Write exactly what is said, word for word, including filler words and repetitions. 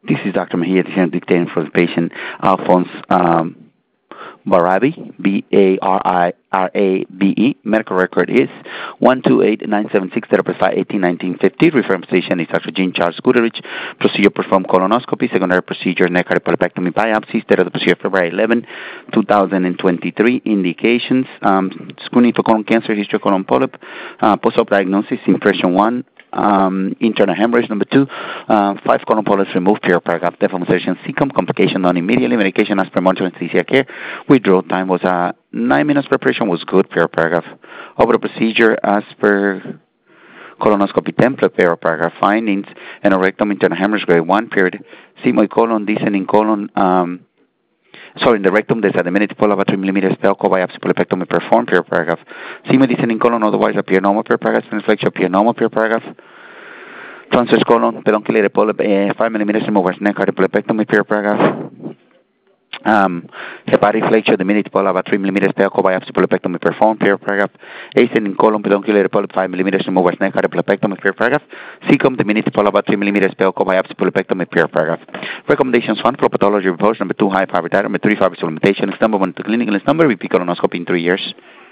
This is Doctor Mejia, dictating for the patient, Alphonse um, Barabe, B A R I R A B E. Medical record is one two eight nine seven six, date of birth five eighteen nineteen fifty. Referring physician is Doctor Jean Charles Goodrich. Procedure performed colonoscopy. Secondary procedure neck polypectomy biopsy. Date of the procedure February eleventh, two thousand twenty-three. Indications: um, screening for colon cancer, history of colon polyp, uh, post-op diagnosis, impression one. Um, internal hemorrhage. Number two, uh, five colon polyps removed, period paragraph, deformation, cecum, complication non immediately, medication as per monitor anesthesia care. Withdrawal time was uh, nine minutes. Preparation was good, period paragraph. Over the procedure as per colonoscopy template, period paragraph. Findings: anorectum, internal hemorrhage, grade one, period. Sigmoid colon, descending colon, um, sorry, in the rectum, there's a diminutive polyp of three millimeters, Pelco biopsy polypectomy performed, period paragraph. Sigmoid descending colon otherwise appear normal, period paragraph. Transflexion appear normal, period paragraph. Transverse colon, pedunculated polyp, uh, five millimeters removers, neck polypectomy, period paragraph. Um, hepatic flexure, diminutive polyp of three millimeters, Pelco biopsy polypectomy performed, period paragraph. Ascending colon, pedunculated polyp, five millimeters removers, neck polypectomy, period paragraph. Cecum, diminutive polyp of three millimeters, Pelco biopsy polypectomy, period paragraph. Recommendations: one, pathology report. Number two, high fiber diet. Number three, fiber supplementation. Number one, clinical. Number, repeat colonoscopy in three years.